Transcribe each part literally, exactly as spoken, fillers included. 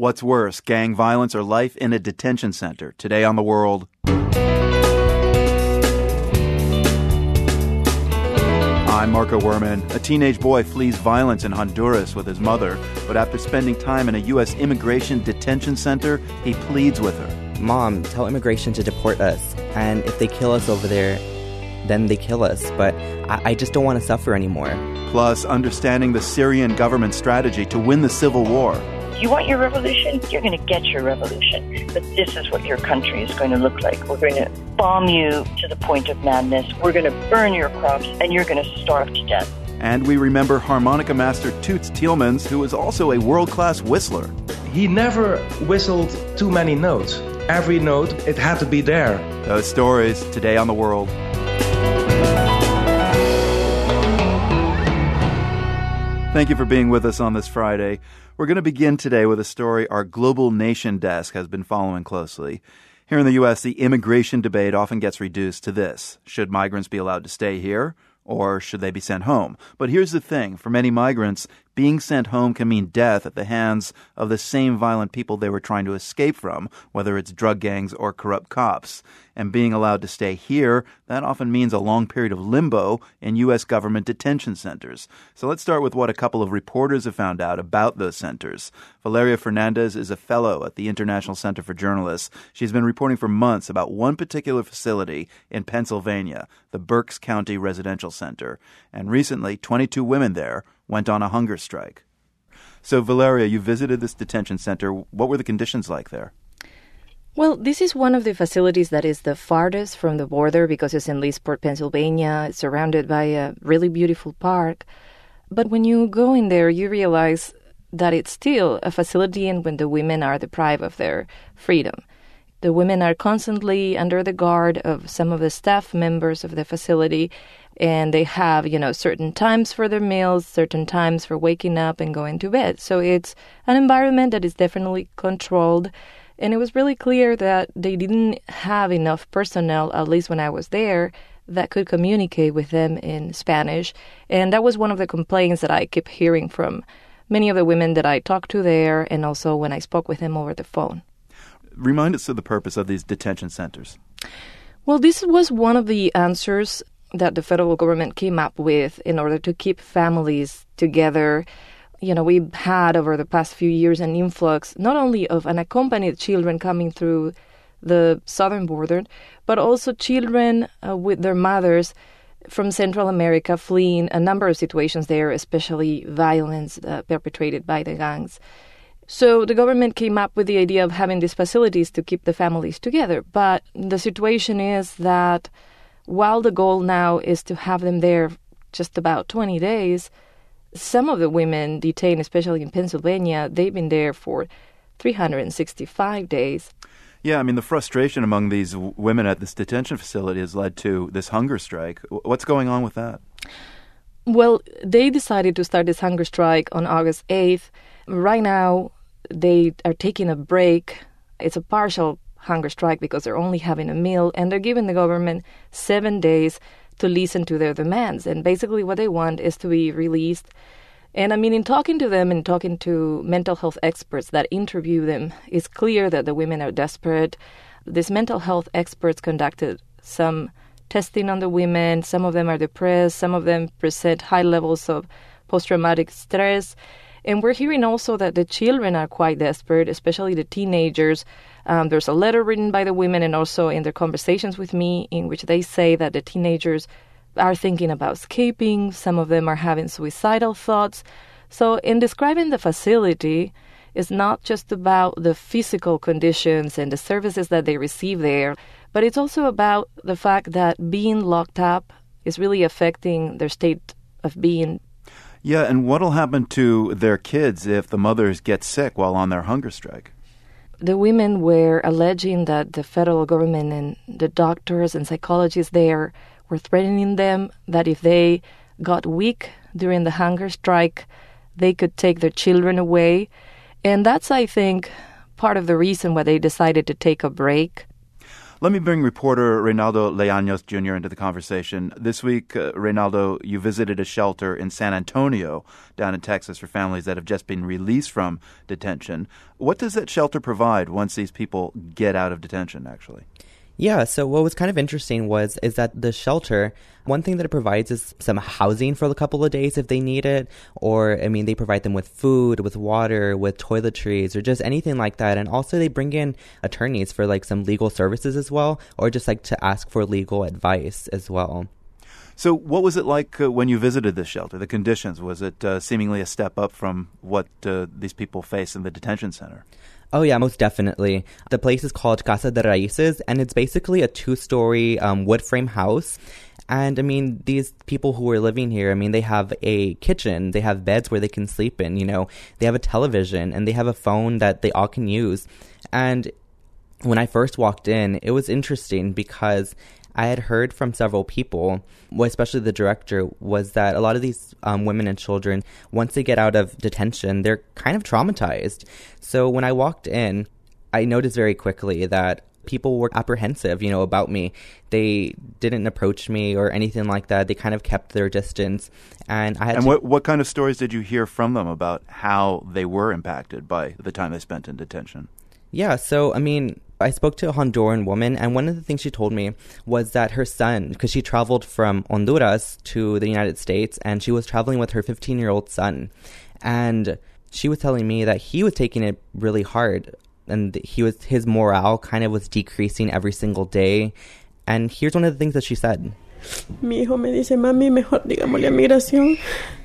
What's worse, gang violence or life in a detention center? Today on The World. I'm Marco Werman. A teenage boy flees violence in Honduras with his mother, but after spending time in a U S immigration detention center, he pleads with her. Mom, tell immigration to deport us, and if they kill us over there, then they kill us, but I, I just don't want to suffer anymore. Plus, understanding the Syrian government strategy to win the civil war. You want your revolution? You're going to get your revolution. But this is what your country is going to look like. We're going to bomb you to the point of madness. We're going to burn your crops, and you're going to starve to death. And we remember harmonica master Toots Thielemans, who is also a world-class whistler. He never whistled too many notes. Every note, it had to be there. Those stories today on The World. Thank you for being with us on this Friday. We're going to begin today with a story our Global Nation desk has been following closely. Here in the U S, the immigration debate often gets reduced to this. Should migrants be allowed to stay here, or should they be sent home? But here's the thing. For many migrants, being sent home can mean death at the hands of the same violent people they were trying to escape from, whether it's drug gangs or corrupt cops. And being allowed to stay here, that often means a long period of limbo in U S government detention centers. So let's start with what a couple of reporters have found out about those centers. Valeria Fernandez is a fellow at the International Center for Journalists. She's been reporting for months about one particular facility in Pennsylvania, the Berks County Residential Center. And recently, twenty-two women there went on a hunger strike. So, Valeria, you visited this detention center. What were the conditions like there? Well, this is one of the facilities that is the farthest from the border because it's in Leesport, Pennsylvania. It's surrounded by a really beautiful park. But when you go in there, you realize that it's still a facility and when the women are deprived of their freedom. The women are constantly under the guard of some of the staff members of the facility, and they have, you know, certain times for their meals, certain times for waking up and going to bed. So it's an environment that is definitely controlled. And it was really clear that they didn't have enough personnel, at least when I was there, that could communicate with them in Spanish. And that was one of the complaints that I kept hearing from many of the women that I talked to there and also when I spoke with them over the phone. Remind us of the purpose of these detention centers. Well, this was one of the answers that the federal government came up with in order to keep families together. You know, we've had over the past few years an influx not only of unaccompanied children coming through the southern border, but also children uh, with their mothers from Central America fleeing a number of situations there, especially violence uh, perpetrated by the gangs. So the government came up with the idea of having these facilities to keep the families together. But the situation is that while the goal now is to have them there just about twenty days, some of the women detained, especially in Pennsylvania, they've been there for three hundred sixty-five days. Yeah, I mean, the frustration among these w- women at this detention facility has led to this hunger strike. What's going on with that? Well, they decided to start this hunger strike on August eighth. Right now, they are taking a break. It's a partial hunger strike because they're only having a meal, and they're giving the government seven days to listen to their demands. And basically what they want is to be released. And I mean, in talking to them and talking to mental health experts that interview them, it's clear that the women are desperate. These mental health experts conducted some testing on the women. Some of them are depressed. Some of them present high levels of post-traumatic stress. And we're hearing also that the children are quite desperate, especially the teenagers. Um, there's a letter written by the women and also in their conversations with me in which they say that the teenagers are thinking about escaping. Some of them are having suicidal thoughts. So in describing the facility, it's not just about the physical conditions and the services that they receive there, but it's also about the fact that being locked up is really affecting their state of being. Yeah, and what'll happen to their kids if the mothers get sick while on their hunger strike? The women were alleging that the federal government and the doctors and psychologists there were threatening them that if they got weak during the hunger strike, they could take their children away. And that's, I think, part of the reason why they decided to take a break. Let me bring reporter Reynaldo Leaños Junior into the conversation. This week, uh, Reynaldo, you visited a shelter in San Antonio down in Texas for families that have just been released from detention. What does that shelter provide once these people get out of detention, actually? Yeah, so what was kind of interesting was is that the shelter, one thing that it provides is some housing for a couple of days if they need it, or, I mean, they provide them with food, with water, with toiletries, or just anything like that. And also they bring in attorneys for, like, some legal services as well, or just, like, to ask for legal advice as well. So what was it like uh, when you visited this shelter, the conditions? Was it uh, seemingly a step up from what uh, these people face in the detention center? Oh, yeah, most definitely. The place is called Casa de Raíces, and it's basically a two-story um, wood frame house. And, I mean, these people who are living here, I mean, they have a kitchen, they have beds where they can sleep in, you know, they have a television, and they have a phone that they all can use. And when I first walked in, it was interesting because I had heard from several people, well, especially the director, was that a lot of these um, women and children, once they get out of detention, they're kind of traumatized. So when I walked in, I noticed very quickly that people were apprehensive, you know, about me. They didn't approach me or anything like that. They kind of kept their distance. And I had And to- what, what kind of stories did you hear from them about how they were impacted by the time they spent in detention? Yeah, so, I mean, I spoke to a Honduran woman, and one of the things she told me was that her son, because she traveled from Honduras to the United States, and she was traveling with her fifteen-year-old son. And she was telling me that he was taking it really hard, and he was his morale kind of was decreasing every single day. And here's one of the things that she said. Mi hijo me dice, mami, mejor digámosle a migración,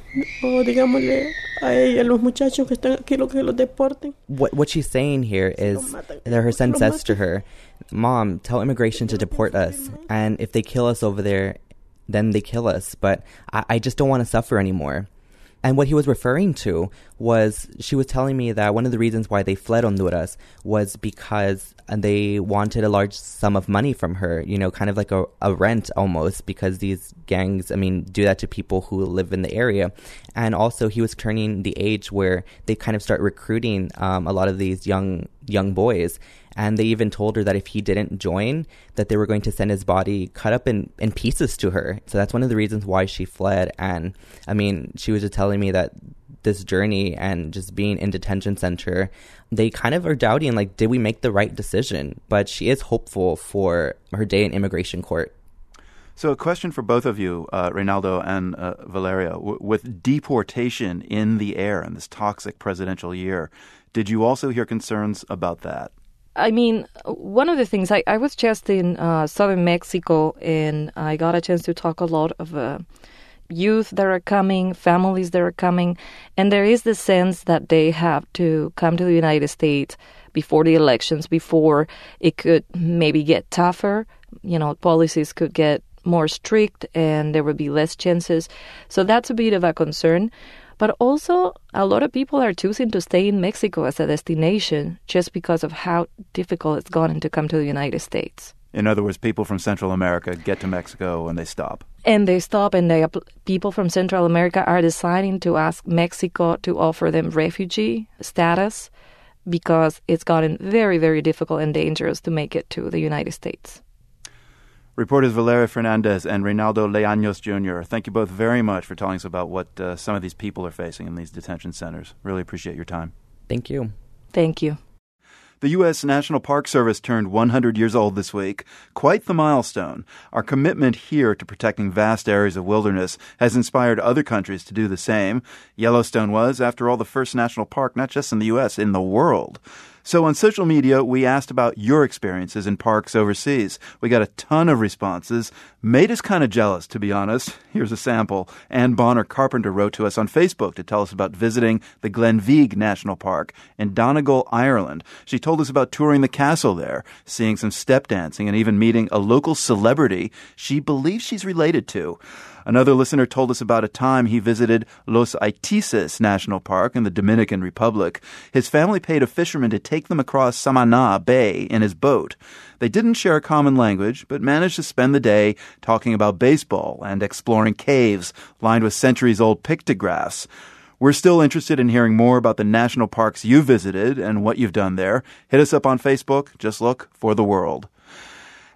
o digámosle a ella, los muchachos que están aquí, lo que los deporten. What what she's saying here is that her son says to her, Mom, tell immigration to deport us, and if they kill us over there, then they kill us, but I, I just don't want to suffer anymore. And what he was referring to was, she was telling me that one of the reasons why they fled Honduras was because they wanted a large sum of money from her, you know, kind of like a, a rent almost, because these gangs, I mean, do that to people who live in the area. And also he was turning the age where they kind of start recruiting um, a lot of these young young boys. And they even told her that if he didn't join, that they were going to send his body cut up in, in pieces to her. So that's one of the reasons why she fled. And, I mean, she was just telling me that this journey and just being in detention center, they kind of are doubting, like, did we make the right decision? But she is hopeful for her day in immigration court. So a question for both of you, uh, Reynaldo and uh, Valeria. W- with deportation in the air in this toxic presidential year, did you also hear concerns about that? I mean, one of the things, I, I was just in uh, southern Mexico, and I got a chance to talk a lot of uh, youth that are coming, families that are coming, and there is the sense that they have to come to the United States before the elections, before it could maybe get tougher. You know, policies could get more strict, and there would be less chances. So that's a bit of a concern. But also, a lot of people are choosing to stay in Mexico as a destination just because of how difficult it's gotten to come to the United States. In other words, people from Central America get to Mexico and they stop. And they stop, and they, people from Central America are deciding to ask Mexico to offer them refugee status because it's gotten very, very difficult and dangerous to make it to the United States. Reporters Valeria Fernandez and Reynaldo Leaños Junior, thank you both very much for telling us about what uh, some of these people are facing in these detention centers. Really appreciate your time. Thank you. Thank you. The U S National Park Service turned one hundred years old this week. Quite the milestone. Our commitment here to protecting vast areas of wilderness has inspired other countries to do the same. Yellowstone was, after all, the first national park, not just in the U S, in the world. So on social media, we asked about your experiences in parks overseas. We got a ton of responses. Made us kind of jealous, to be honest. Here's a sample. Ann Bonner Carpenter wrote to us on Facebook to tell us about visiting the Glenveagh National Park in Donegal, Ireland. She told us about touring the castle there, seeing some step dancing, and even meeting a local celebrity she believes she's related to. Another listener told us about a time he visited Los Aitices National Park in the Dominican Republic. His family paid a fisherman to take them across Samaná Bay in his boat. They didn't share a common language, but managed to spend the day talking about baseball and exploring caves lined with centuries-old pictographs. We're still interested in hearing more about the national parks you visited and what you've done there. Hit us up on Facebook. Just look for The World.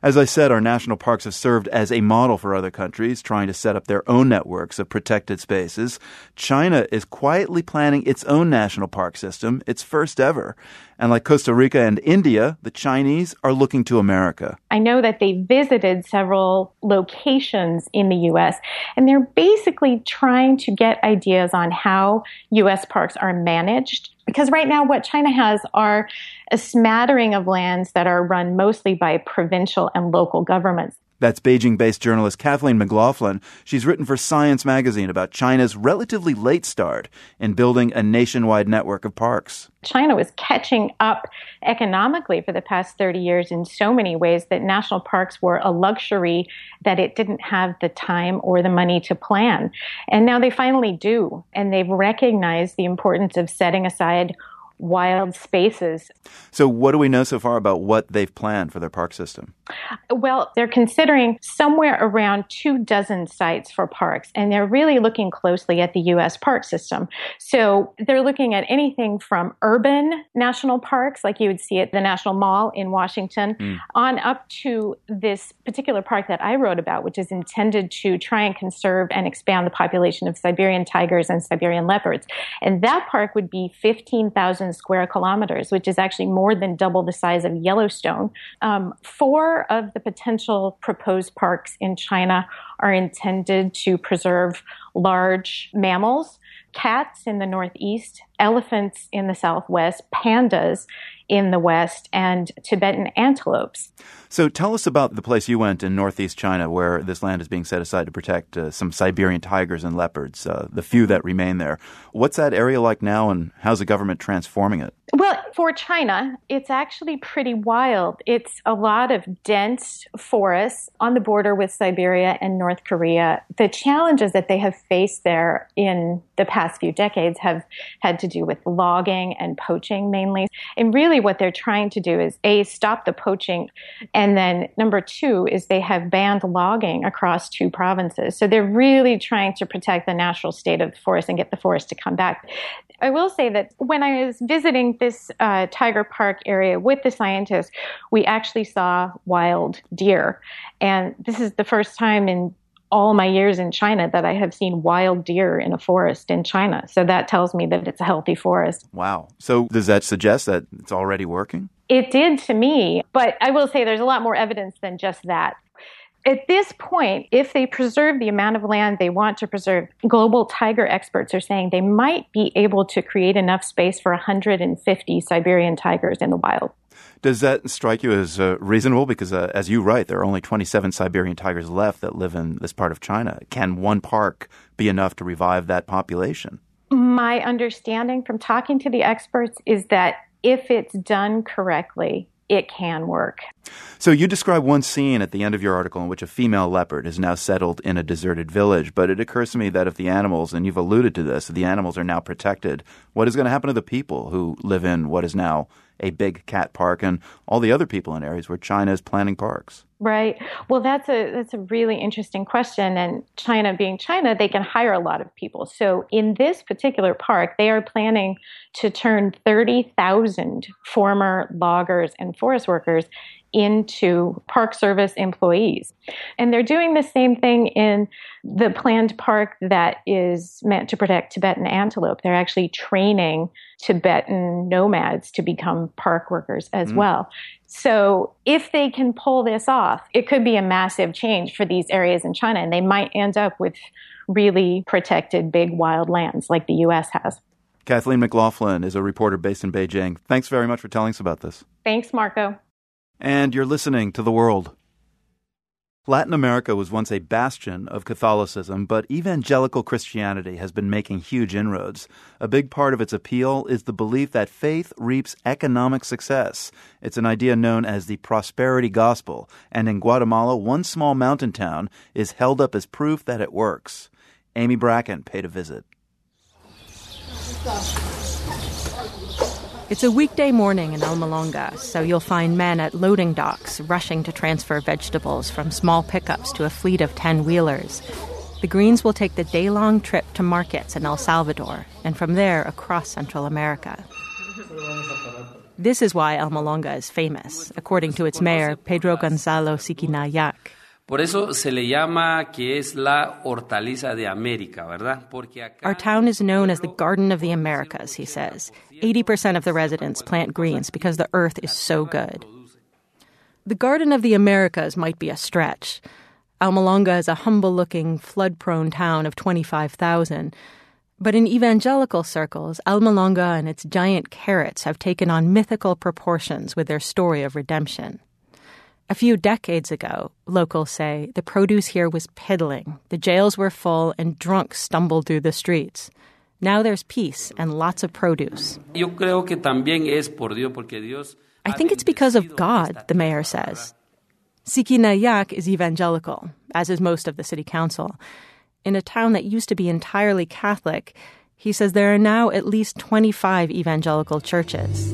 As I said, our national parks have served as a model for other countries trying to set up their own networks of protected spaces. China is quietly planning its own national park system, its first ever. And like Costa Rica and India, the Chinese are looking to America. I know that they visited several locations in the U S, and they're basically trying to get ideas on how U S parks are managed. Because right now what China has are a smattering of lands that are run mostly by provincial and local governments. That's Beijing-based journalist Kathleen McLaughlin. She's written for Science magazine about China's relatively late start in building a nationwide network of parks. China was catching up economically for the past thirty years in so many ways that national parks were a luxury that it didn't have the time or the money to plan. And now they finally do. And they've recognized the importance of setting aside wild spaces. So what do we know so far about what they've planned for their park system? Well, they're considering somewhere around two dozen sites for parks, and they're really looking closely at the U S park system. So they're looking at anything from urban national parks, like you would see at the National Mall in Washington, mm. on up to this particular park that I wrote about, which is intended to try and conserve and expand the population of Siberian tigers and Siberian leopards. And that park would be fifteen thousand square kilometers, which is actually more than double the size of Yellowstone. Um, four of the potential proposed parks in China are intended to preserve large mammals, cats in the northeast, elephants in the southwest, pandas in the west, and Tibetan antelopes. So tell us about the place you went in northeast China where this land is being set aside to protect uh, some Siberian tigers and leopards, uh, the few that remain there. What's that area like now, and how's the government transforming it? Well, for China, it's actually pretty wild. It's a lot of dense forests on the border with Siberia and North Korea. The challenges that they have faced there in the past few decades have had to do with logging and poaching mainly. And really what they're trying to do is, A, stop the poaching, and then number two is they have banned logging across two provinces. So they're really trying to protect the natural state of the forest and get the forest to come back. I will say that when I was visiting this uh, tiger park area with the scientists, we actually saw wild deer. And this is the first time in all my years in China that I have seen wild deer in a forest in China. So that tells me that it's a healthy forest. Wow. So does that suggest that it's already working? It did to me, but I will say there's a lot more evidence than just that. At this point, if they preserve the amount of land they want to preserve, global tiger experts are saying they might be able to create enough space for one hundred fifty Siberian tigers in the wild. Does that strike you as uh, reasonable? Because uh, as you write, there are only twenty-seven Siberian tigers left that live in this part of China. Can one park be enough to revive that population? My understanding from talking to the experts is that if it's done correctly, it can work. So you describe one scene at the end of your article in which a female leopard is now settled in a deserted village. But it occurs to me that if the animals, and you've alluded to this, the animals are now protected, what is going to happen to the people who live in what is now a big cat park and all the other people in areas where China is planning parks? Right. Well, that's a that's a really interesting question. And China being China, they can hire a lot of people. So in this particular park, they are planning to turn thirty thousand former loggers and forest workers into Park Service employees. And they're doing the same thing in the planned park that is meant to protect Tibetan antelope. They're actually training Tibetan nomads to become park workers as mm. well. So if they can pull this off, it could be a massive change for these areas in China, and they might end up with really protected big wild lands like the U S has. Kathleen McLaughlin is a reporter based in Beijing. Thanks very much for telling us about this. Thanks, Marco. And you're listening to The World. Latin America was once a bastion of Catholicism, but evangelical Christianity has been making huge inroads. A big part of its appeal is the belief that faith reaps economic success. It's an idea known as the prosperity gospel, and in Guatemala, one small mountain town is held up as proof that it works. Amy Bracken paid a visit. It's a weekday morning in Almolonga, so you'll find men at loading docks rushing to transfer vegetables from small pickups to a fleet of ten-wheelers. The Greens will take the day-long trip to markets in El Salvador, and from there across Central America. This is why Almolonga is famous, according to its mayor, Pedro Gonzalo Siquinayac. Por eso se le llama que es la hortaliza de América, ¿verdad? Porque acá... Our town is known as the Garden of the Americas, he says. eighty percent of the residents plant greens because the earth is so good. The Garden of the Americas might be a stretch. Almolonga is a humble-looking, flood-prone town of twenty-five thousand. But in evangelical circles, Almolonga and its giant carrots have taken on mythical proportions with their story of redemption. A few decades ago, locals say, the produce here was piddling. The jails were full and drunks stumbled through the streets. Now there's peace and lots of produce. Yo creo que también es por Dios, porque Dios... I think it's because of God, the mayor says. Siquinayac is evangelical, as is most of the city council. In a town that used to be entirely Catholic, he says there are now at least twenty-five evangelical churches.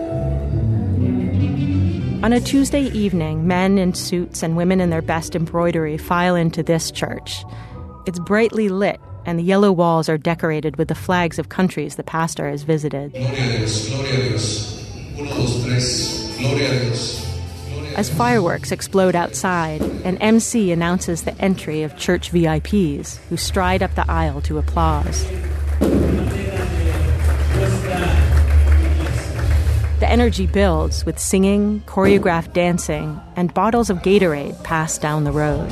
On a Tuesday evening, men in suits and women in their best embroidery file into this church. It's brightly lit, and the yellow walls are decorated with the flags of countries the pastor has visited. Gloria a Dios, Gloria a Dios. Uno, dos, tres. Gloria a Dios. As fireworks explode outside, an M C announces the entry of church V I Ps, who stride up the aisle to applause. The energy builds with singing, choreographed dancing, and bottles of Gatorade passed down the rows.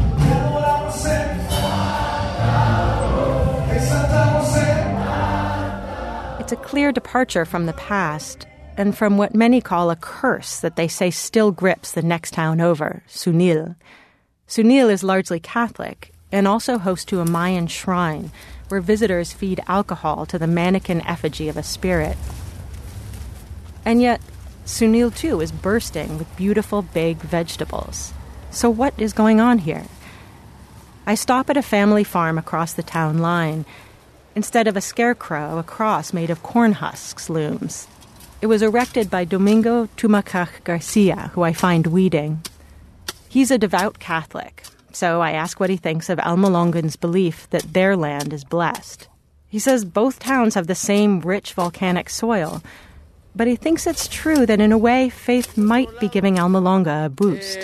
It's a clear departure from the past, and from what many call a curse that they say still grips the next town over, Sunil. Sunil is largely Catholic, and also host to a Mayan shrine, where visitors feed alcohol to the mannequin effigy of a spirit. And yet, Sunil, too, is bursting with beautiful, big vegetables. So what is going on here? I stop at a family farm across the town line. Instead of a scarecrow, a cross made of corn husks looms. It was erected by Domingo Tumacach Garcia, who I find weeding. He's a devout Catholic, so I ask what he thinks of Almolongan's belief that their land is blessed. He says both towns have the same rich volcanic soil, but he thinks it's true that in a way, faith might be giving Almolonga a boost.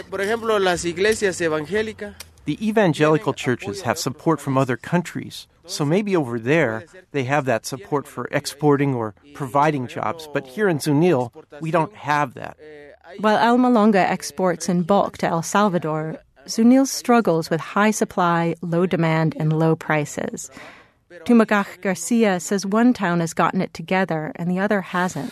The evangelical churches have support from other countries, so maybe over there they have that support for exporting or providing jobs, but here in Zunil, we don't have that. While Almolonga exports in bulk to El Salvador, Zunil struggles with high supply, low demand, and low prices. Tumacach Garcia says one town has gotten it together and the other hasn't.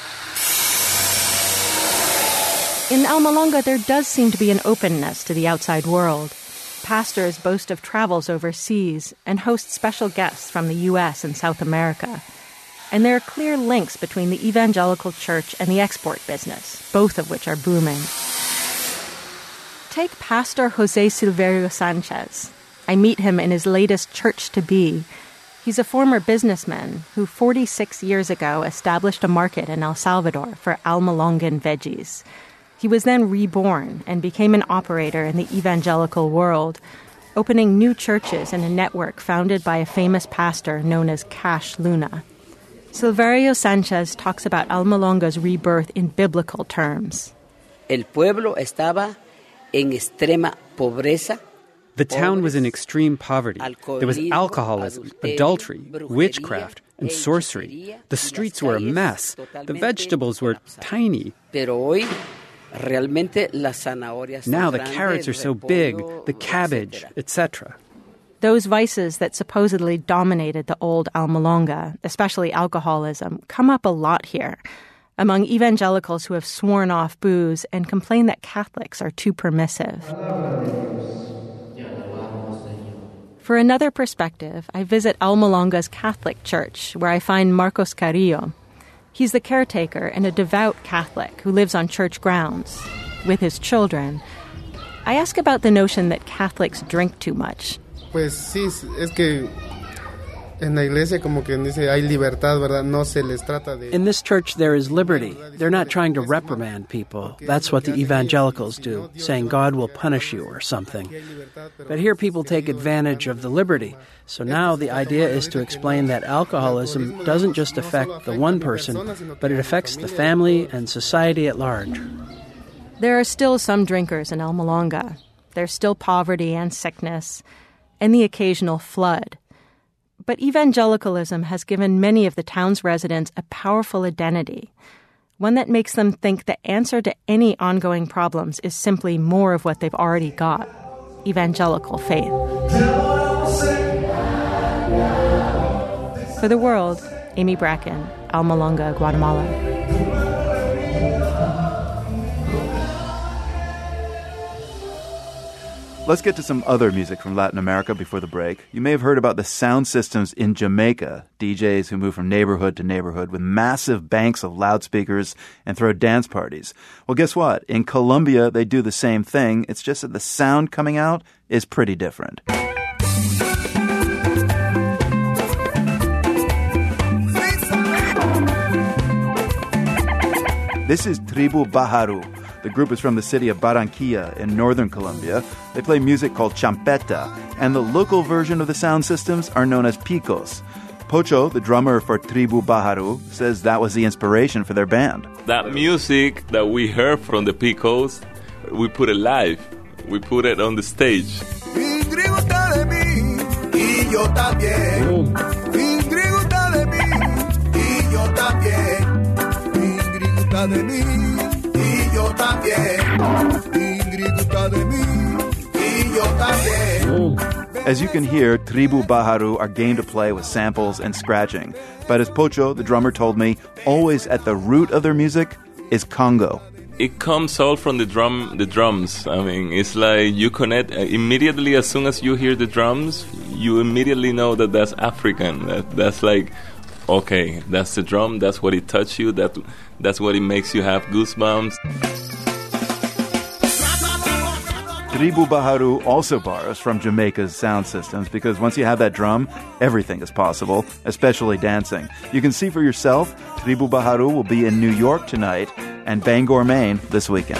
In Almolonga, there does seem to be an openness to the outside world. Pastors boast of travels overseas and host special guests from the U S and South America. And there are clear links between the evangelical church and the export business, both of which are booming. Take Pastor Jose Silverio Sanchez. I meet him in his latest church to be. He's a former businessman who forty-six years ago established a market in El Salvador for Almolongan veggies. He was then reborn and became an operator in the evangelical world, opening new churches in a network founded by a famous pastor known as Cash Luna. Silverio Sanchez talks about Almolonga's rebirth in biblical terms. El pueblo estaba en extrema pobreza. The town was in extreme poverty. There was alcoholism, adultery, witchcraft, and sorcery. The streets were a mess. The vegetables were tiny. Now the carrots are so big, the cabbage, et cetera. Those vices that supposedly dominated the old Almolonga, especially alcoholism, come up a lot here, among evangelicals who have sworn off booze and complain that Catholics are too permissive. For another perspective, I visit Almolonga's Catholic church, where I find Marcos Carrillo. He's the caretaker and a devout Catholic who lives on church grounds with his children. I ask about the notion that Catholics drink too much. Pues sí, es que En la iglesia como quien dice hay libertad, ¿verdad? No se les trata de... In this church there is liberty. They're not trying to reprimand people. That's what the evangelicals do, saying God will punish you or something. But here people take advantage of the liberty. So now the idea is to explain that alcoholism doesn't just affect the one person, but it affects the family and society at large. There are still some drinkers in El Molonga. There's still poverty and sickness, and the occasional flood. But evangelicalism has given many of the town's residents a powerful identity, one that makes them think the answer to any ongoing problems is simply more of what they've already got, evangelical faith. For The World, Amy Bracken, Almolonga, Guatemala. Let's get to some other music from Latin America before the break. You may have heard about the sound systems in Jamaica, D Js who move from neighborhood to neighborhood with massive banks of loudspeakers and throw dance parties. Well, guess what? In Colombia, they do the same thing. It's just that the sound coming out is pretty different. This is Tribu Baharu. The group is from the city of Barranquilla in northern Colombia. They play music called champeta, and the local version of the sound systems are known as picos. Pocho, the drummer for Tribu Baharu, says that was the inspiration for their band. That music that we heard from the picos, we put it live. We put it on the stage. As you can hear, Tribu Baharu are game to play with samples and scratching. But as Pocho, the drummer, told me, always at the root of their music is Congo. It comes all from the drum, the drums. I mean, it's like you connect uh, immediately as soon as you hear the drums, you immediately know that that's African. That, that's like, okay, that's the drum. That's what it touches you. That that's what it makes you have goosebumps. Tribu Baharu also borrows from Jamaica's sound systems because once you have that drum, everything is possible, especially dancing. You can see for yourself, Tribu Baharu will be in New York tonight and Bangor, Maine this weekend.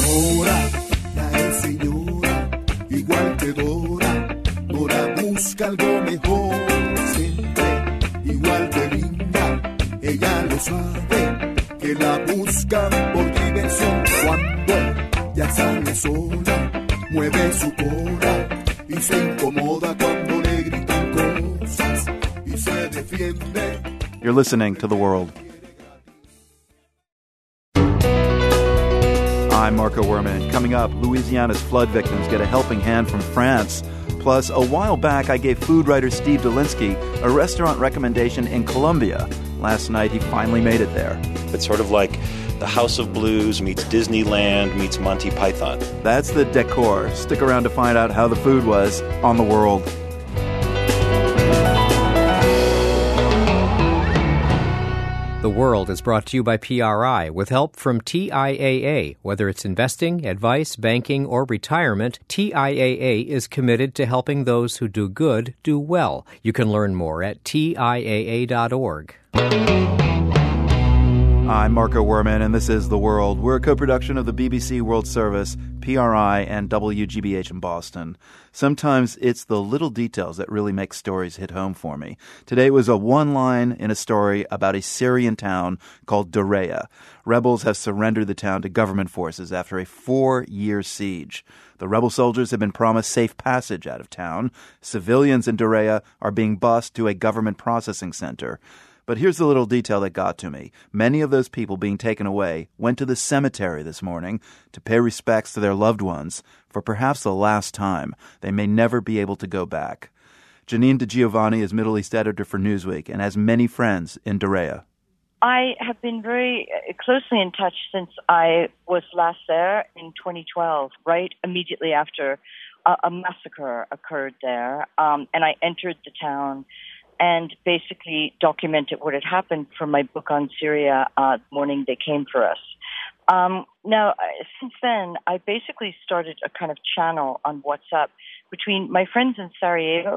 Mueve su cola y se incomoda cuando le gritan cosas y se defiende. You're listening to The World. I'm Marco Werman. Coming up, Louisiana's flood victims get a helping hand from France. Plus, a while back, I gave food writer Steve Dolinsky a restaurant recommendation in Colombia. Last night, he finally made it there. It's sort of like the House of Blues meets Disneyland meets Monty Python. That's the decor. Stick around to find out how the food was on The World. The World is brought to you by P R I with help from T I A A. Whether it's investing, advice, banking, or retirement, T I A A is committed to helping those who do good do well. You can learn more at T I A A dot org. I'm Marco Werman, and this is The World. We're a co-production of the B B C World Service, P R I, and W G B H in Boston. Sometimes it's the little details that really make stories hit home for me. Today was a one-line in a story about a Syrian town called Daraa. Rebels have surrendered the town to government forces after a four-year siege. The rebel soldiers have been promised safe passage out of town. Civilians in Daraa are being bused to a government processing center. But here's the little detail that got to me. Many of those people being taken away went to the cemetery this morning to pay respects to their loved ones for perhaps the last time. They may never be able to go back. Janine DeGiovanni is Middle East editor for Newsweek and has many friends in Daraa. I have been very closely in touch since I was last there in twenty twelve, right immediately after a, a massacre occurred there. Um, and I entered the town and basically documented what had happened for my book on Syria, uh, the morning they came for us. Um, now, since then, I basically started a kind of channel on WhatsApp between my friends in Sarajevo,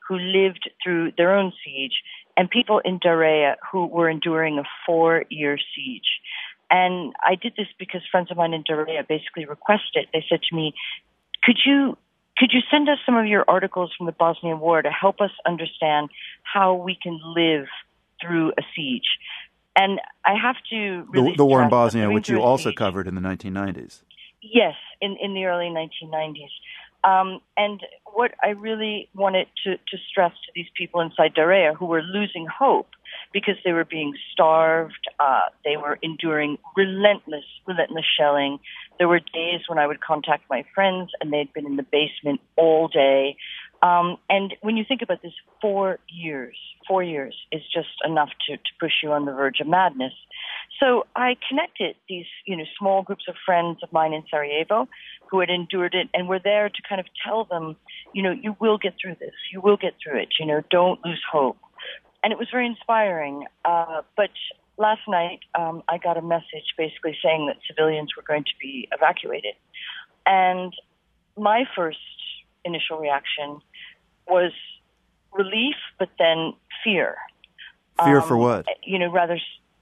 who lived through their own siege, and people in Daraa who were enduring a four-year siege. And I did this because friends of mine in Daraa basically requested. They said to me, could you could you send us some of your articles from the Bosnian War to help us understand how we can live through a siege? And I have to really The, the war in stress Bosnia, that which you living through a also siege- covered in the nineteen nineties. Yes, in, in the early nineteen nineties. Um, and what I really wanted to, to stress to these people inside Daraa who were losing hope because they were being starved, uh, they were enduring relentless, relentless shelling. There were days when I would contact my friends and they'd been in the basement all day. Um, and when you think about this, four years, four years is just enough to, to push you on the verge of madness. So I connected these, you know, small groups of friends of mine in Sarajevo who had endured it and were there to kind of tell them, you know, you will get through this. You will get through it. You know, don't lose hope. And it was very inspiring. Uh, but last night um, I got a message basically saying that civilians were going to be evacuated. And my first initial reaction was relief, but then fear. Fear Um, for what? You know, rather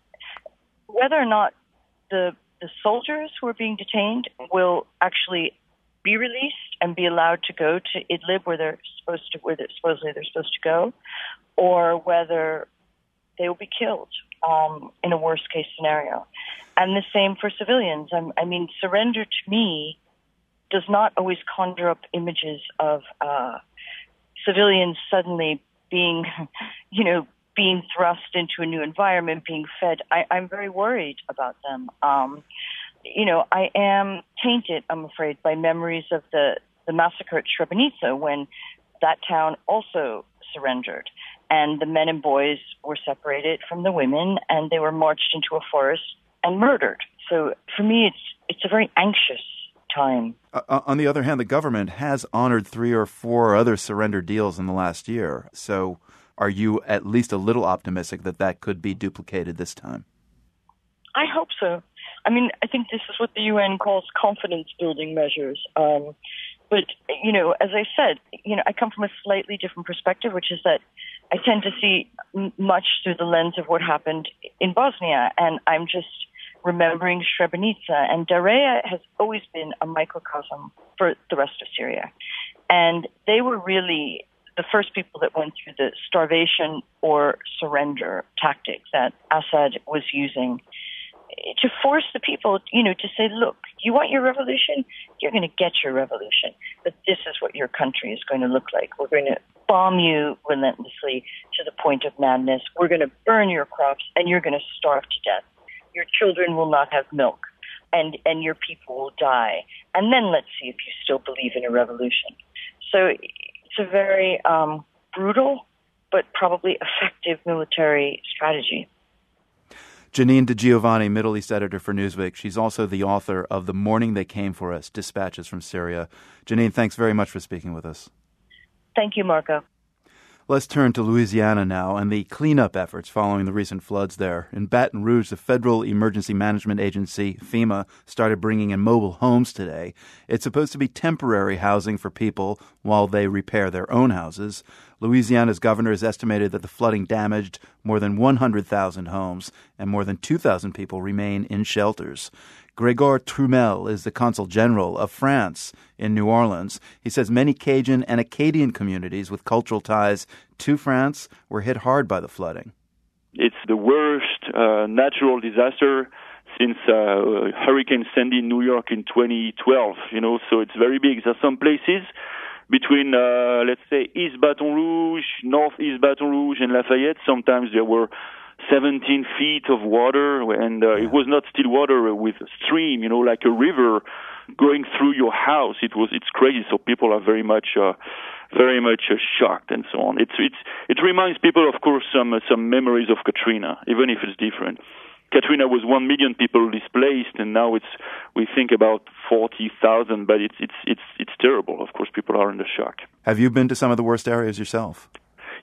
whether or not the the soldiers who are being detained will actually be released and be allowed to go to Idlib, where they're supposed to, where they're, supposedly they're supposed to go, or whether they will be killed um, in a worst case scenario. And the same for civilians. I'm, I mean, surrender to me does not always conjure up images of uh, civilians suddenly being, you know, being thrust into a new environment, being fed. I, I'm very worried about them. Um, you know, I am tainted, I'm afraid, by memories of the, the massacre at Srebrenica when that town also surrendered. And the men and boys were separated from the women and they were marched into a forest and murdered. So for me, it's it's a very anxious time. Uh, on the other hand, the government has honored three or four other surrender deals in the last year. So are you at least a little optimistic that that could be duplicated this time? I hope so. I mean, I think this is what the U N calls confidence-building measures. Um, but, you know, as I said, you know, I come from a slightly different perspective, which is that I tend to see m- much through the lens of what happened in Bosnia, and I'm just remembering Srebrenica. And Daraa has always been a microcosm for the rest of Syria. And they were really the first people that went through the starvation or surrender tactic that Assad was using to force the people, you know, to say, look, you want your revolution? You're going to get your revolution. But this is what your country is going to look like. We're going to bomb you relentlessly to the point of madness. We're going to burn your crops and you're going to starve to death. Your children will not have milk and, and your people will die. And then let's see if you still believe in a revolution. So it's a very um, brutal but probably effective military strategy. Janine DeGiovanni, Middle East editor for Newsweek. She's also the author of The Morning They Came for Us, Dispatches from Syria. Janine, thanks very much for speaking with us. Thank you, Marco. Let's turn to Louisiana now and the cleanup efforts following the recent floods there. In Baton Rouge, the Federal Emergency Management Agency, FEMA, started bringing in mobile homes today. It's supposed to be temporary housing for people while they repair their own houses. Louisiana's governor has estimated that the flooding damaged more than one hundred thousand homes and more than two thousand people remain in shelters. Gregor Trumel is the Consul General of France in New Orleans. He says many Cajun and Acadian communities with cultural ties to France were hit hard by the flooding. It's the worst uh, natural disaster since uh, Hurricane Sandy in New York in twenty twelve, you know, so it's very big. There are some places between, uh, let's say, East Baton Rouge, Northeast Baton Rouge, and Lafayette. Sometimes there were seventeen feet of water, and uh, it was not still water with a stream, you know, like a river going through your house. It was, it's crazy. So people are very much, uh, very much uh, shocked and so on. It's, it's, it reminds people, of course, some uh, some memories of Katrina, even if it's different. Katrina was one million people displaced, and now it's we think about forty thousand. But it's it's it's it's terrible. Of course, people are under shock. Have you been to some of the worst areas yourself?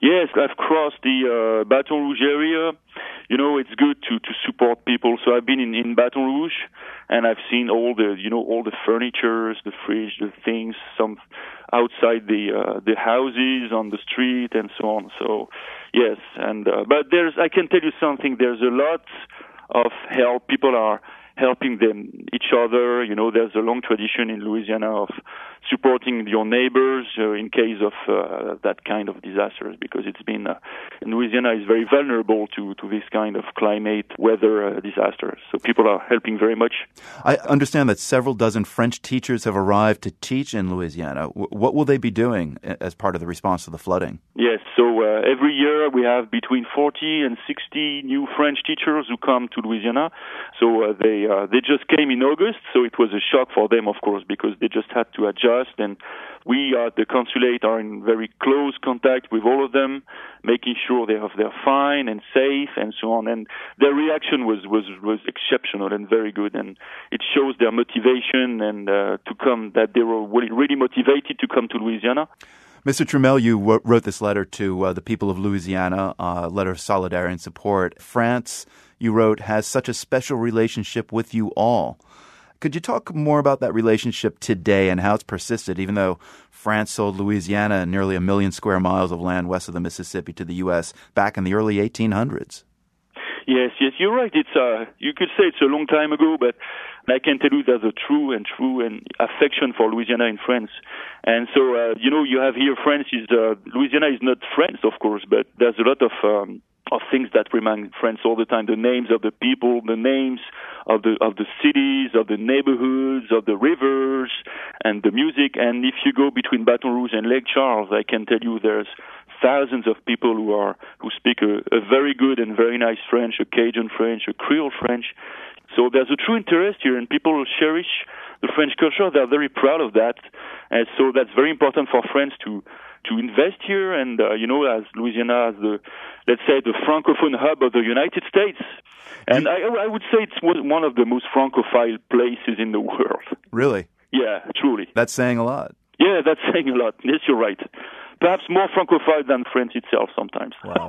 Yes, I've crossed the uh, Baton Rouge area. You know, it's good to, to support people. So I've been in, in Baton Rouge, and I've seen all the, you know, all the furnitures, the fridge, the things, some outside the uh, the houses on the street and so on. So, yes, and uh, but there's, I can tell you something. There's a lot of help. People are helping them each other. You know, there's a long tradition in Louisiana of supporting your neighbors uh, in case of uh, that kind of disasters, because it's been uh, Louisiana is very vulnerable to, to this kind of climate weather uh, disasters. So people are helping very much. I understand that several dozen French teachers have arrived to teach in Louisiana. W- what will they be doing as part of the response to the flooding? Yes, so uh, every year we have between forty and sixty new French teachers who come to Louisiana. So uh, they uh, they just came in August, so it was a shock for them, of course, because they just had to adjust. And we at the consulate are in very close contact with all of them, making sure they have they're fine and safe and so on. And their reaction was was was exceptional and very good, and it shows their motivation and uh, to come, that they were really motivated to come to Louisiana. Mister Trumel, you w- wrote this letter to uh, the people of Louisiana, a uh, letter of solidarity and support. France, you wrote, has such a special relationship with you all. Could you talk more about that relationship today and how it's persisted, even though France sold Louisiana and nearly a million square miles of land west of the Mississippi to the U S back in the early eighteen hundreds? Yes, yes, you're right. It's uh, you could say it's a long time ago, but I can tell you there's a true and true and affection for Louisiana in France. And so, uh, you know, you have here France is uh, Louisiana is not France, of course, but there's a lot of um, of things that remain France all the time. The names of the people, the names of the of the cities, of the neighborhoods, of the rivers, and the music. And if you go between Baton Rouge and Lake Charles, I can tell you there's thousands of people who are who speak a, a very good and very nice French, a Cajun French, a Creole French. So there's a true interest here, and people cherish the French culture. They're very proud of that, and so that's very important for France to to invest here. And uh, you know, as Louisiana as the, let's say, the francophone hub of the United States, and I, I would say it's one of the most francophile places in the world. Really? Yeah, truly. That's saying a lot. Yeah, that's saying a lot. Yes, you're right. Perhaps more francophile than France itself sometimes. Wow.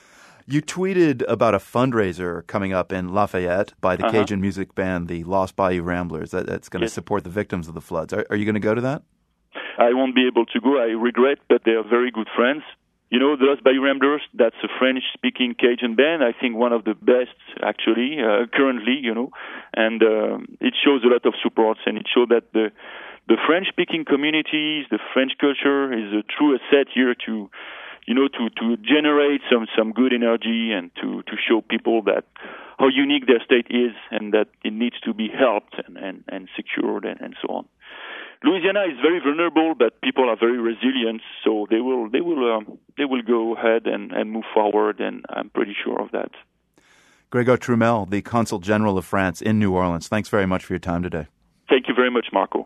You tweeted about a fundraiser coming up in Lafayette by the uh-huh. Cajun music band, the Lost Bayou Ramblers, that, that's going to yes. support the victims of the floods. Are, are you going to go to that? I won't be able to go. I regret, but they are very good friends. You know, the Lost Bayou Ramblers, that's a French-speaking Cajun band. I think one of the best, actually, uh, currently, you know. And uh, it shows a lot of support, and it shows that the the French-speaking communities, the French culture is a true asset here to, you know, to, to generate some, some good energy and to, to show people that how unique their state is and that it needs to be helped and, and, and secured and, and so on. Louisiana is very vulnerable, but people are very resilient, so they will they will um, they will go ahead and, and move forward, and I'm pretty sure of that. Gregor Trumel, the Consul General of France in New Orleans, thanks very much for your time today. Thank you very much, Marco.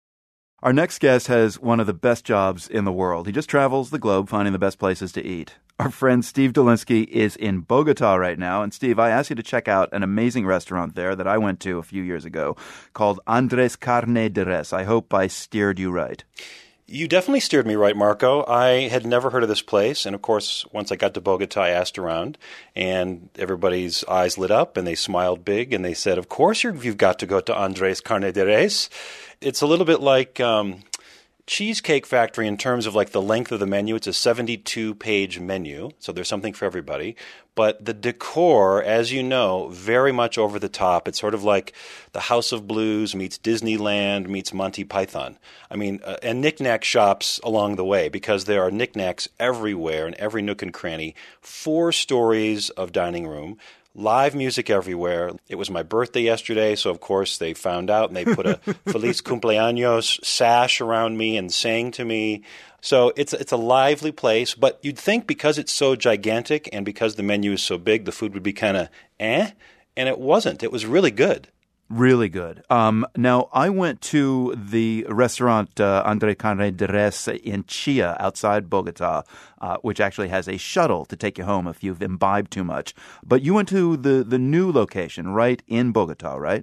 Our next guest has one of the best jobs in the world. He just travels the globe finding the best places to eat. Our friend Steve Dolinsky is in Bogota right now. And Steve, I asked you to check out an amazing restaurant there that I went to a few years ago called Andres Carne de Res. I hope I steered you right. You definitely steered me right, Marco. I had never heard of this place. And, of course, once I got to Bogota, I asked around. And everybody's eyes lit up, and they smiled big. And they said, of course you're, you've got to go to Andres Carne de Res. It's a little bit like um, Cheesecake Factory in terms of like the length of the menu. It's a seventy-two page menu, so there's something for everybody. But the decor, as you know, very much over the top. It's sort of like the House of Blues meets Disneyland meets Monty Python. I mean, uh, and knick-knack shops along the way, because there are knick-knacks everywhere in every nook and cranny. Four stories of dining room. Live music everywhere. It was my birthday yesterday, so of course they found out and they put a Feliz Cumpleaños sash around me and sang to me. So it's it's a lively place, but you'd think because it's so gigantic and because the menu is so big, the food would be kind of eh, and it wasn't. It was really good. Really good. Um, now, I went to the restaurant uh, Andre Carne de Res in Chia outside Bogota, uh, which actually has a shuttle to take you home if you've imbibed too much. But you went to the, the new location right in Bogota, right?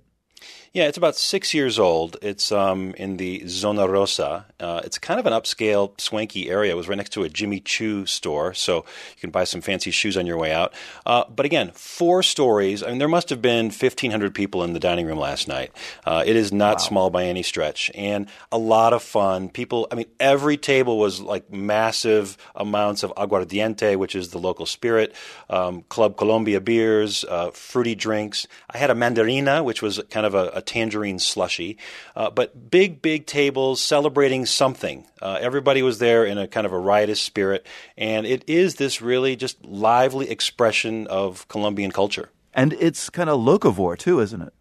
Yeah, it's about six years old. It's um, in the Zona Rosa. Uh, it's kind of an upscale, swanky area. It was right next to a Jimmy Choo store, so you can buy some fancy shoes on your way out. Uh, but again, four stories. I mean, there must have been fifteen hundred people in the dining room last night. Uh, it is not wow. small by any stretch, and a lot of fun. People, I mean, every table was like massive amounts of aguardiente, which is the local spirit, um, Club Colombia beers, uh, fruity drinks. I had a mandarina, which was kind of a, a tangerine slushy, uh, but big, big tables celebrating something. Uh, everybody was there in a kind of a riotous spirit, and it is this really just lively expression of Colombian culture. And it's kind of locavore, too, isn't it?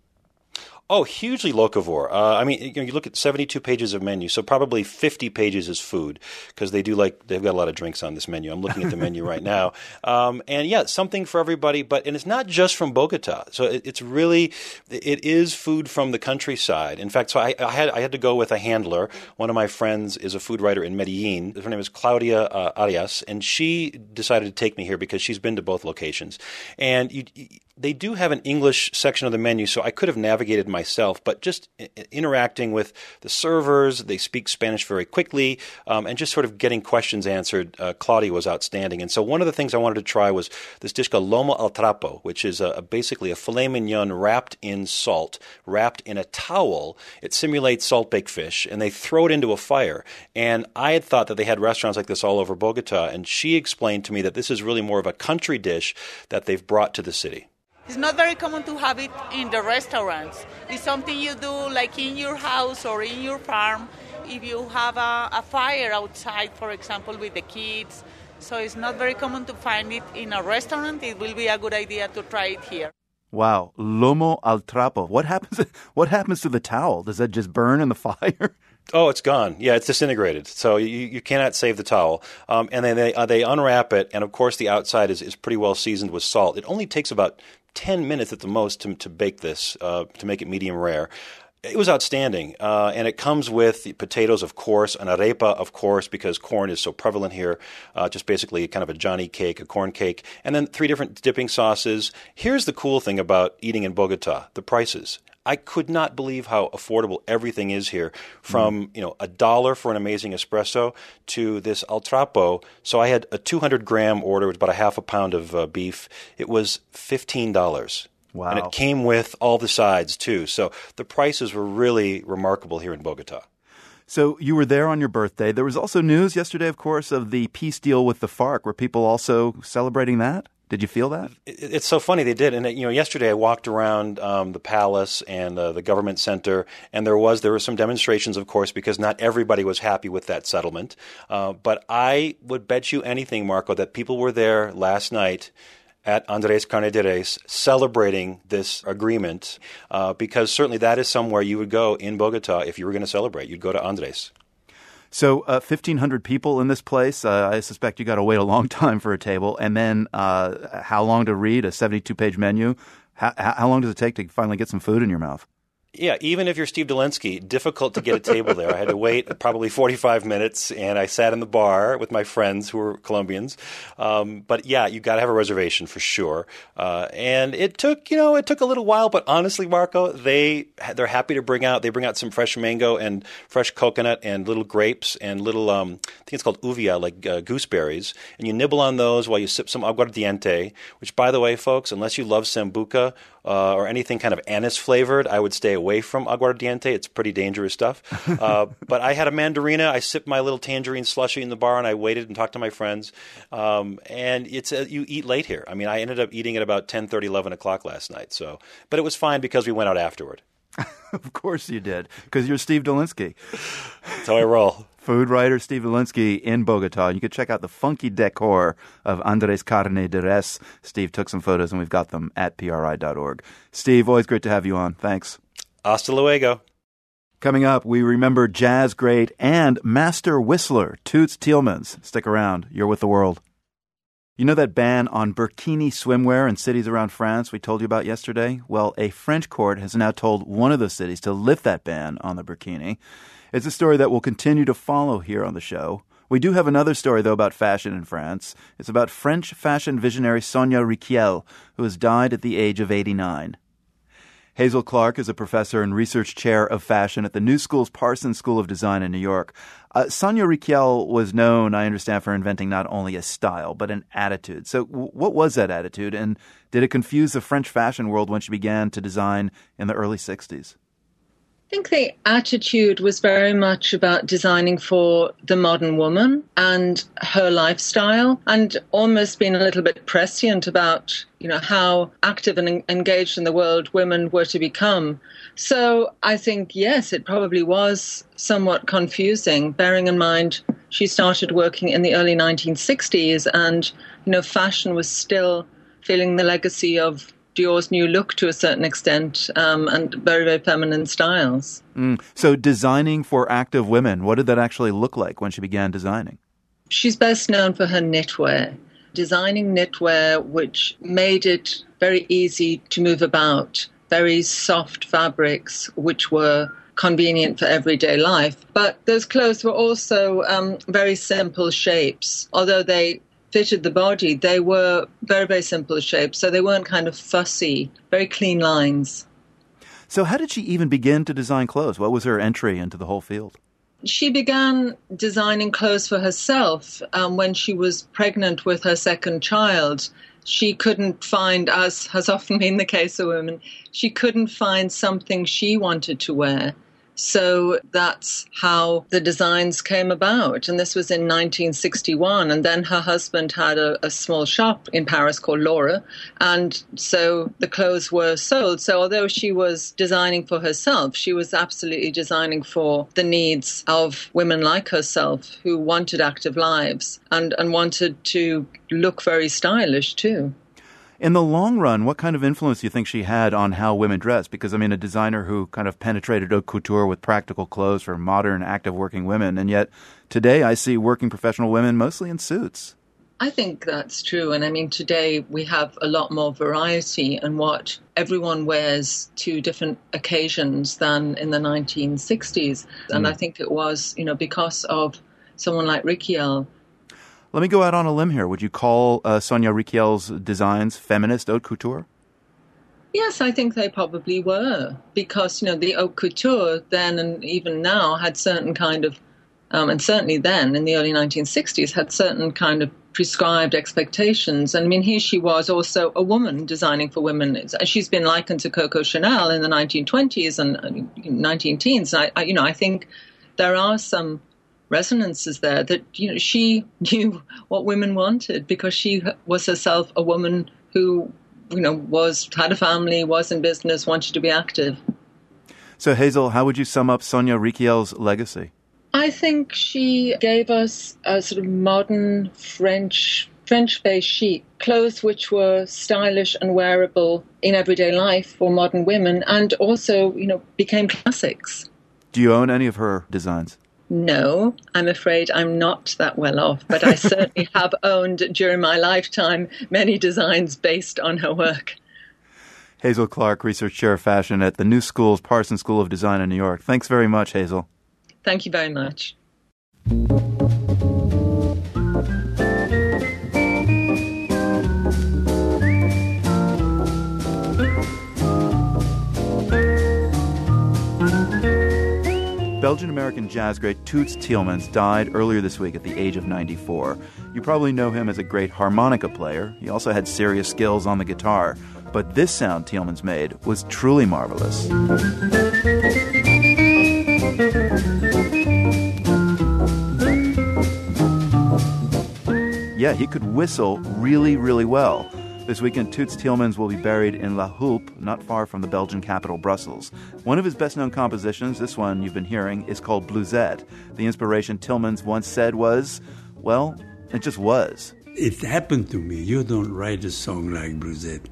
Oh, hugely locavore. Uh, I mean, you know, you look at seventy-two pages of menu, so probably fifty pages is food because they do like they've got a lot of drinks on this menu. I'm looking at the menu right now, um, and yeah, something for everybody. But and it's not just from Bogota, so it, it's really it is food from the countryside. In fact, so I, I had I had to go with a handler. One of my friends is a food writer in Medellin. Her name is Claudia uh, Arias, and she decided to take me here because she's been to both locations, and you. you They do have an English section of the menu, so I could have navigated myself, but just I- interacting with the servers, they speak Spanish very quickly, um, and just sort of getting questions answered, uh, Claudia was outstanding. And so one of the things I wanted to try was this dish called lomo al trapo, which is a, a basically a filet mignon wrapped in salt, wrapped in a towel. It simulates salt-baked fish, and they throw it into a fire. And I had thought that they had restaurants like this all over Bogota, and she explained to me that this is really more of a country dish that they've brought to the city. It's not very common to have it in the restaurants. It's something you do like in your house or in your farm if you have a, a fire outside, for example, with the kids. So it's not very common to find it in a restaurant. It will be a good idea to try it here. Wow. Lomo al trapo. What happens, what happens to the towel? Does that just burn in the fire? Oh, it's gone. Yeah, it's disintegrated. So you, you cannot save the towel. Um, and then they uh, they unwrap it, and of course the outside is, is pretty well seasoned with salt. It only takes about ten minutes at the most to, to bake this, uh, to make it medium rare. It was outstanding, uh, and it comes with the potatoes, of course, an arepa, of course, because corn is so prevalent here, uh, just basically kind of a Johnny cake, a corn cake, and then three different dipping sauces. Here's the cool thing about eating in Bogota, the prices. I could not believe how affordable everything is here, from mm. you know a dollar for an amazing espresso to this al trapo. So I had a two hundred gram order with about a half a pound of uh, beef. It was fifteen dollars. Wow. And it came with all the sides, too. So the prices were really remarkable here in Bogota. So you were there on your birthday. There was also news yesterday, of course, of the peace deal with the FARC. Were people also celebrating that? Did you feel that? It's so funny they did, and you know, yesterday I walked around um, the palace and uh, the government center, and there was there were some demonstrations, of course, because not everybody was happy with that settlement. Uh, but I would bet you anything, Marco, that people were there last night at Andres Carne de Res celebrating this agreement, uh, because certainly that is somewhere you would go in Bogota if you were going to celebrate. You'd go to Andres. So uh, fifteen hundred people in this place. Uh, I suspect you got to wait a long time for a table. And then uh, how long to read a seventy-two page menu? How, how long does it take to finally get some food in your mouth? Yeah, even if you're Steve Dolinsky, difficult to get a table there. I had to wait probably forty-five minutes, and I sat in the bar with my friends who were Colombians. Um, but yeah, you got to have a reservation for sure. Uh, and it took, you know, it took a little while, but honestly, Marco, they they're happy to bring out. They bring out some fresh mango and fresh coconut and little grapes and little, um, I think it's called uvia, like uh, gooseberries, and you nibble on those while you sip some aguardiente. Which, by the way, folks, unless you love sambuca uh, or anything kind of anise flavored, I would stay away from aguardiente. It's pretty dangerous stuff. Uh, but I had a mandarina. I sipped my little tangerine slushy in the bar, and I waited and talked to my friends. Um, and it's a, you eat late here. I mean, I ended up eating at about ten thirty, eleven o'clock last night. So, but it was fine because we went out afterward. Of course you did, because you're Steve Dolinsky. That's how I roll. Food writer Steve Dolinsky in Bogota. You can check out the funky decor of Andres Carne de Res. Steve took some photos, and we've got them at P R I dot org. Steve, always great to have you on. Thanks. Hasta luego. Coming up, we remember jazz great and master whistler Toots Thielemans. Stick around. You're with the world. You know that ban on burkini swimwear in cities around France we told you about yesterday? Well, a French court has now told one of those cities to lift that ban on the burkini. It's a story that will continue to follow here on the show. We do have another story, though, about fashion in France. It's about French fashion visionary Sonia Rykiel, who has died at the age of eighty-nine. Hazel Clark is a professor and research chair of fashion at the New School's Parsons School of Design in New York. Uh, Sonia Rykiel was known, I understand, for inventing not only a style, but an attitude. So w- what was that attitude, and did it confuse the French fashion world when she began to design in the early sixties? I think the attitude was very much about designing for the modern woman and her lifestyle, and almost being a little bit prescient about, you know, how active and engaged in the world women were to become. So I think, yes, it probably was somewhat confusing, bearing in mind she started working in the early nineteen sixties, and, you know, fashion was still feeling the legacy of Dior's new look to a certain extent, um, and very, very feminine styles. Mm. So designing for active women, what did that actually look like when she began designing? She's best known for her knitwear, designing knitwear which made it very easy to move about, very soft fabrics which were convenient for everyday life. But those clothes were also um, very simple shapes, although they fitted the body, they were very, very simple shapes, so they weren't kind of fussy, very clean lines. So how did she even begin to design clothes? What was her entry into the whole field? She began designing clothes for herself um, when she was pregnant with her second child. She couldn't find, as has often been the case for women, she couldn't find something she wanted to wear. So that's how the designs came about. And this was in nineteen sixty-one. And then her husband had a, a small shop in Paris called Laura. And so the clothes were sold. So although she was designing for herself, she was absolutely designing for the needs of women like herself who wanted active lives and, and wanted to look very stylish too. In the long run, what kind of influence do you think she had on how women dress? Because, I mean, a designer who kind of penetrated haute couture with practical clothes for modern, active working women, and yet today I see working professional women mostly in suits. I think that's true. And I mean, today we have a lot more variety in what everyone wears to different occasions than in the nineteen sixties. Mm. And I think it was, you know, because of someone like Rykiel. Let me go out on a limb here. Would you call uh, Sonia Rykiel's designs feminist haute couture? Yes, I think they probably were, because, you know, the haute couture then and even now had certain kind of, um, and certainly then in the early nineteen sixties, had certain kind of prescribed expectations. And I mean, here she was also a woman designing for women. She's been likened to Coco Chanel in the nineteen twenties and nineteen teens. I, I, you know, I think there are some resonances there that, you know, she knew what women wanted because she was herself a woman who, you know, was had a family, was in business, wanted to be active. So, Hazel, how would you sum up Sonia Rykiel's legacy? I think she gave us a sort of modern French, French-based chic, clothes which were stylish and wearable in everyday life for modern women, and also, you know, became classics. Do you own any of her designs? No, I'm afraid I'm not that well off, but I certainly have owned during my lifetime many designs based on her work. Hazel Clark, Research Chair of Fashion at the New School's Parsons School of Design in New York. Thanks very much, Hazel. Thank you very much. Belgian-American jazz great Toots Thielemans died earlier this week at the age of ninety-four. You probably know him as a great harmonica player. He also had serious skills on the guitar. But this sound Thielemans made was truly marvelous. Yeah, he could whistle really, really well. This weekend, Toots Thielemans will be buried in La Hulpe, not far from the Belgian capital, Brussels. One of his best-known compositions, this one you've been hearing, is called Bluesette. The inspiration Thielemans once said was, well, it just was. It happened to me. You don't write a song like Bluesette.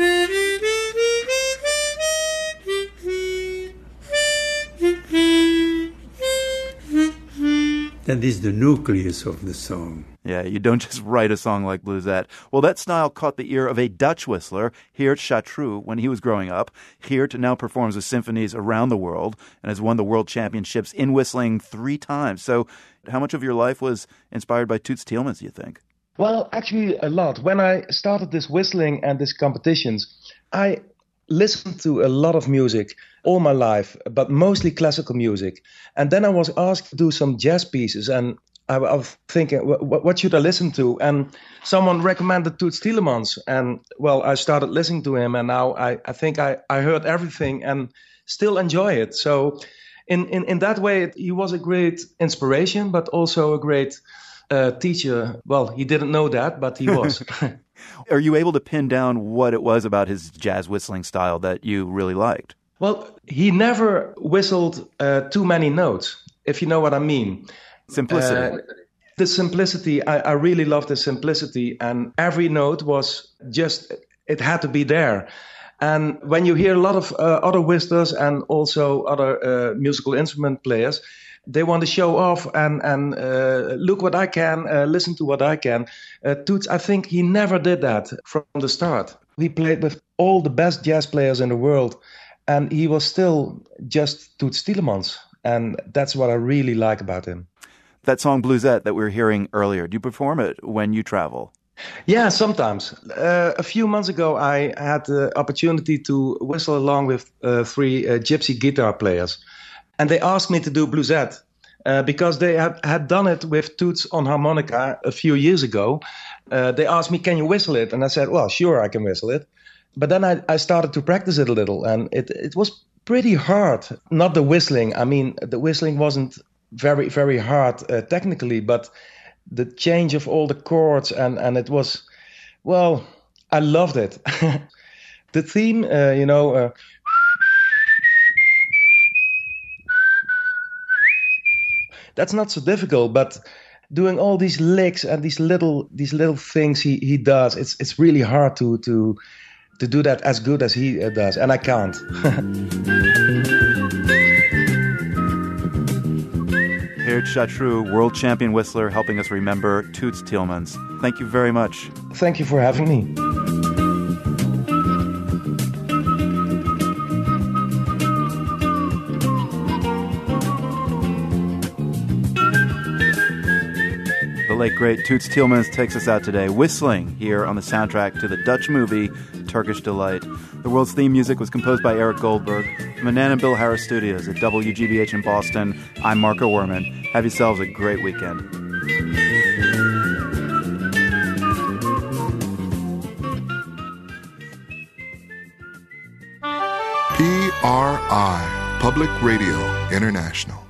That is the nucleus of the song. Yeah, you don't just write a song like Bluesette. Well, that style caught the ear of a Dutch whistler, Geert Chartreux, when he was growing up. Geert now performs with symphonies around the world and has won the world championships in whistling three times. So how much of your life was inspired by Toots Thielemans, do you think? Well, actually a lot. When I started this whistling and these competitions, I listened to a lot of music all my life, but mostly classical music. And then I was asked to do some jazz pieces, and I, I was thinking, what, what should I listen to? And someone recommended Toots Thielemans, and well, I started listening to him, and now I, I think I, I heard everything and still enjoy it. So in, in, in that way, it, he was a great inspiration, but also a great uh, teacher. Well, he didn't know that, but he was. Are you able to pin down what it was about his jazz whistling style that you really liked? Well, he never whistled uh, too many notes, if you know what I mean. Simplicity. Uh, the simplicity, I, I really love the simplicity, and every note was just, it had to be there. And when you hear a lot of uh, other whistlers and also other uh, musical instrument players, they want to show off and, and uh, look what I can, uh, listen to what I can. Uh, Toots, I think he never did that from the start. He played with all the best jazz players in the world, and he was still just Toots Thielemans. And that's what I really like about him. That song Bluesette that we were hearing earlier, do you perform it when you travel? Yeah, sometimes. Uh, a few months ago, I had the opportunity to whistle along with uh, three uh, gypsy guitar players. And they asked me to do Bluesette uh, because they had, had done it with Toots on harmonica a few years ago. Uh, they asked me, can you whistle it? And I said, well, sure, I can whistle it. But then I, I started to practice it a little, and it, it was pretty hard. Not the whistling. I mean, the whistling wasn't very, very hard uh, technically, but the change of all the chords, and, and it was, well, I loved it. The theme, uh, you know, uh, that's not so difficult, but doing all these licks and these little these little things he, he does, it's it's really hard to to to do that as good as he uh, does, and I can't. Geert Chatroux, world champion whistler, helping us remember Toots Thielemans. Thank you very much. Thank you for having me. The late, great Toots Thielemans takes us out today, whistling here on the soundtrack to the Dutch movie Turkish Delight. The world's theme music was composed by Eric Goldberg. From the Nan and Bill Harris Studios at W G B H in Boston, I'm Marco Werman. Have yourselves a great weekend. P R I, Public Radio International.